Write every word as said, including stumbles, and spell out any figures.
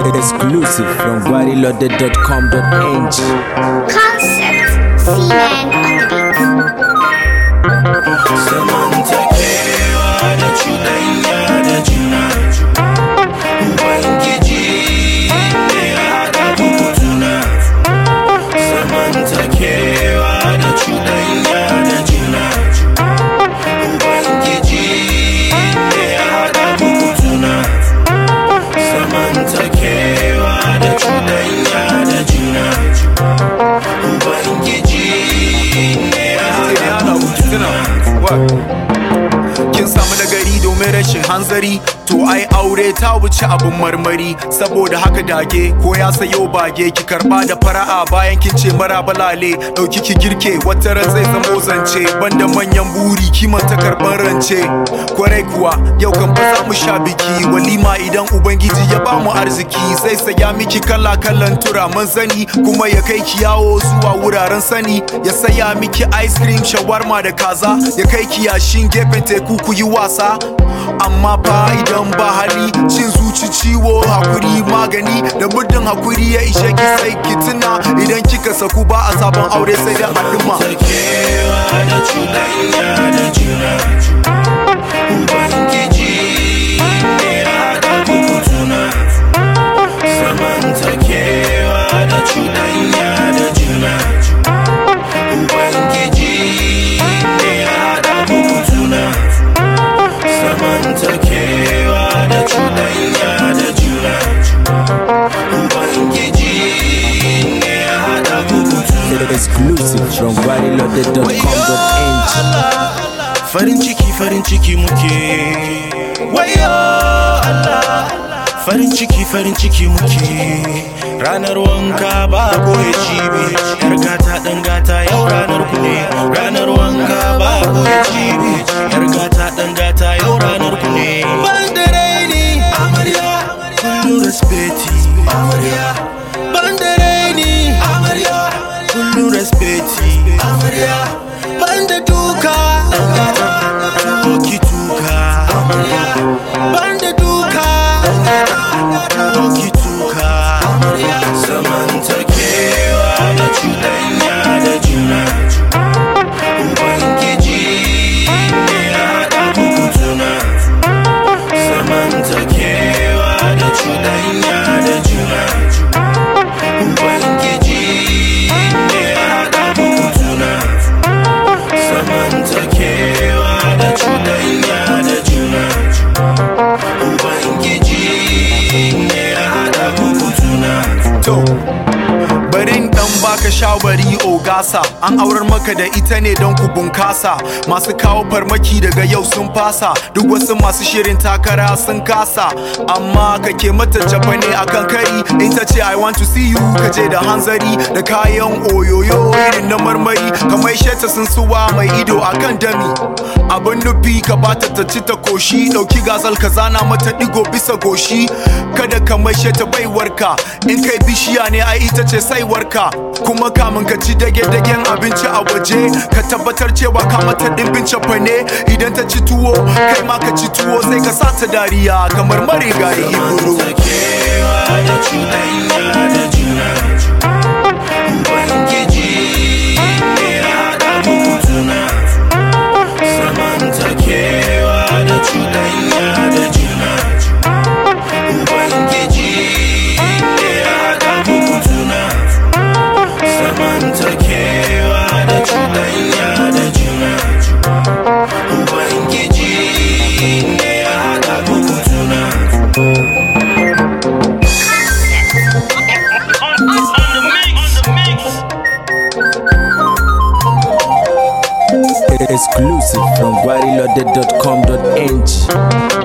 Exclusive from guarilode dot com dot n g. Concept C-Man on the beat. Samantha kewa da cuɗanya da juna, Ubangiji ne ya haɗa bukutuna. Samantha kewa da cuɗanya da juna, Ubangiji ne ya haɗa bukutuna. Samantha kewa da cuɗanya da juna, Ubangiji ne ya haɗa bukutuna. Kin samu nagari domin rashin hanzari, to ai aure ta wuce abin marmari. Saboda haka dage ko ya sayo bage, ki karba da fara'a bayan kin ce mara balale. Dauki ki girke wata ran zai zamo zance, banda manyan buri kimanta karban rance. Kwarai kuwa yau kan ba za mu sha biki, walima idan ubangiji ya ba mu arziki. Zai saya miki kala kalan turaman zani, kuma ya kai ki yawo zuwa wuraren sani. Ya saya miki ice cream, shawarma da kaza, ya kai ki yashin gefen teku ku yi wasa. Amma fa idan ba hali, cin zuci ciwo hakuri magani. Da muddin hakuri ya ishe ki sai ki tuna, idan kika saku ba a sabon aure sai da haɗuma. Sakewa da cuɗanya da juna, Ubangiji ne ya haɗa bukutuna. Samantha kewa da cuɗanya da juna, Ubangiji ne ya haɗa bukutuna. Samantha kewa da cuɗanya da juna, Ubangiji ne ya haɗa bukutuna. Exclusive from guarilode dot com dot n g. Farin ciki farin ciki muke, wayo Allah. Farin ciki farin ciki muke, ranar wanka ba goye cibi. Yar gata ɗan gata yau ranar ku ne, ranar wanka ba goye cibi. Yar gata ɗan gata yau ranar ku ne. Ban da raini amarya, kullu respecti amarya. Ban da raini amarya, kullu respecti amarya. Ban da duka ɗan gata, doki tuka amarya. Ban da duka ɗan gata, doki tuka amarya. Samantha kewa da cuɗanya da juna, Ubangiji ne ya haɗa bukutuna. Samantha kewa da cuɗanya da juna, Ubangiji ne ya haɗa bukutuna. Samantha kewa da cuɗanya da juna, Ubangiji ne ya haɗa bukutuna. To, barin dan baka shawari ogasa, an aurar maka da ita ne don ku bunkasa. Masu kawo farmaki daga yau sun fasa, duk wasu masu shirin takara sun kasa. Amma kake mata jafa ne akan kari, in ta ce I want to see you kaje da hanzari. Da kayan oyoyo irin na marmari, kamar sheta sun suwa mai ido akan dami. Abin nufi ka bata ta ci ta koshi, dauki gazal ka zana mata digo bisa goshi. Kada ka mai sheta baiwarka, in kai bishiya ne ai ita ce saiwarka. Kuma kamun ka ci dage-dagen abinci a waje, ka tabbatar cewa ka mata dimbin cefane. Idan ta ci tuwo kai ma ka ci tuwo, sai ka sa ta dariya kamar marigayi iburu. Kewa da cuɗanya da juna, Ubangiji ne ya haɗa bukutuna. Samantha kewa da cuɗanya da juna, Ubangiji ne ya haɗa bukutuna. Samantha kewa da cuɗanya da juna, Ubangiji ne ya haɗa bukutuna. Exclusive from guarilode dot com dot n g.